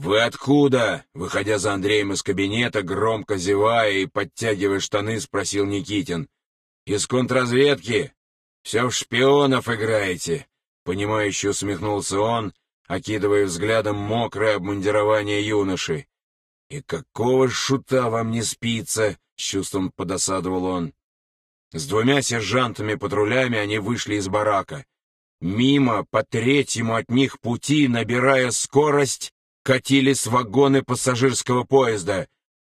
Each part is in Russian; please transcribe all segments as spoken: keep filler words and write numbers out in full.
«Вы откуда?» — выходя за Андреем из кабинета, громко зевая и подтягивая штаны, спросил Никитин. «Из контрразведки? Все в шпионов играете?» Понимающе усмехнулся он, окидывая взглядом мокрое обмундирование юноши. «И какого шута вам не спится?» — с чувством подосадовал он. С двумя сержантами-патрулями они вышли из барака. Мимо, по третьему от них пути, набирая скорость, катились вагоны пассажирского поезда.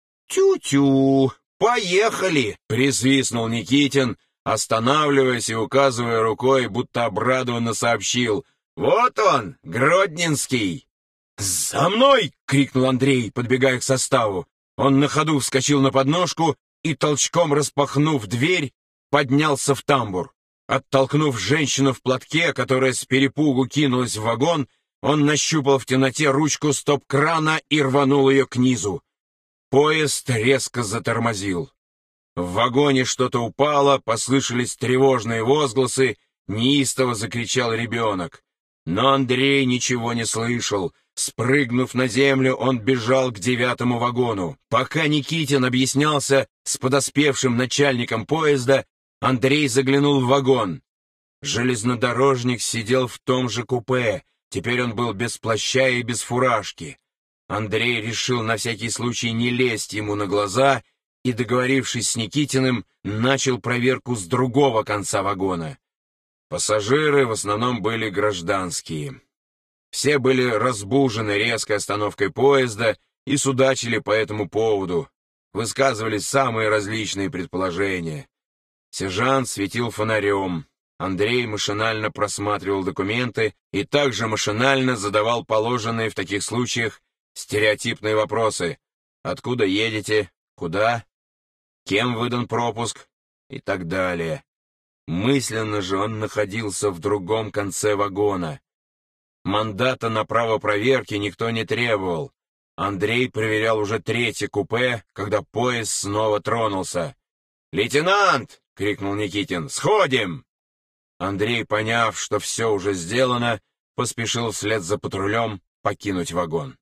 «Тю-тю! Поехали!» — присвистнул Никитин, останавливаясь и указывая рукой, будто обрадованно сообщил. «Вот он, Гродненский!» «За мной!» — крикнул Андрей, подбегая к составу. Он на ходу вскочил на подножку и, толчком распахнув дверь, поднялся в тамбур. Оттолкнув женщину в платке, которая с перепугу кинулась в вагон, он нащупал в темноте ручку стоп-крана и рванул ее к низу. Поезд резко затормозил. В вагоне что-то упало, послышались тревожные возгласы, неистово закричал ребенок. Но Андрей ничего не слышал. Спрыгнув на землю, он бежал к девятому вагону. Пока Никитин объяснялся с подоспевшим начальником поезда, Андрей заглянул в вагон. Железнодорожник сидел в том же купе. Теперь он был без плаща и без фуражки. Андрей решил на всякий случай не лезть ему на глаза и, договорившись с Никитиным, начал проверку с другого конца вагона. Пассажиры в основном были гражданские. Все были разбужены резкой остановкой поезда и судачили по этому поводу. Высказывались самые различные предположения. Сержант светил фонарем. Андрей машинально просматривал документы и также машинально задавал положенные в таких случаях стереотипные вопросы. Откуда едете? Куда? Кем выдан пропуск? И так далее. Мысленно же он находился в другом конце вагона. Мандата на право проверки никто не требовал. Андрей проверял уже третье купе, когда поезд снова тронулся. «Лейтенант!» — крикнул Никитин. «Сходим!» Андрей, поняв, что все уже сделано, поспешил вслед за патрулем покинуть вагон.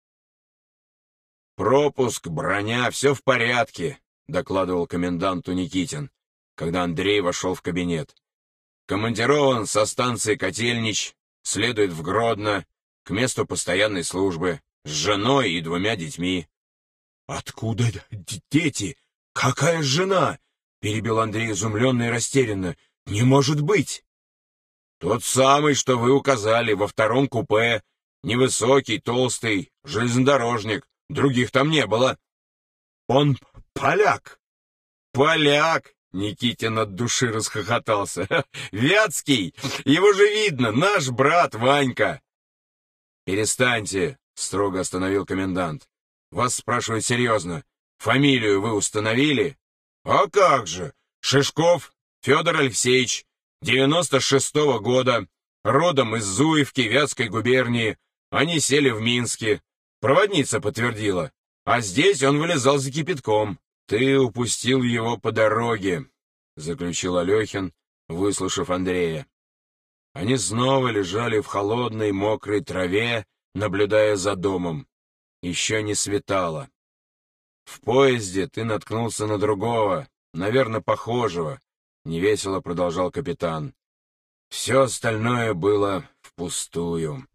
«Пропуск, броня, все в порядке», — докладывал коменданту Никитин, когда Андрей вошел в кабинет. «Командирован со станции Котельнич, следует в Гродно, к месту постоянной службы, с женой и двумя детьми». «Откуда дети? Какая жена?» — перебил Андрей изумленно и растерянно. «Не может быть!» «Тот самый, что вы указали, во втором купе. Невысокий, толстый, железнодорожник. Других там не было». «Он поляк!» «Поляк!» — Никитин от души расхохотался. «Вятский! Его же видно, наш брат Ванька!» «Перестаньте!» — строго остановил комендант. «Вас спрашивают серьезно. Фамилию вы установили?» «А как же! Шишков Федор Алексеевич, девяносто шестого года, родом из Зуевки Вятской губернии. Они сели в Минске. Проводница подтвердила. А здесь он вылезал за кипятком. Ты упустил его по дороге», — заключил Алехин, выслушав Андрея. Они снова лежали в холодной мокрой траве, наблюдая за домом. Еще не светало. «В поезде ты наткнулся на другого, наверное, похожего», — невесело продолжал капитан. «Все остальное было впустую.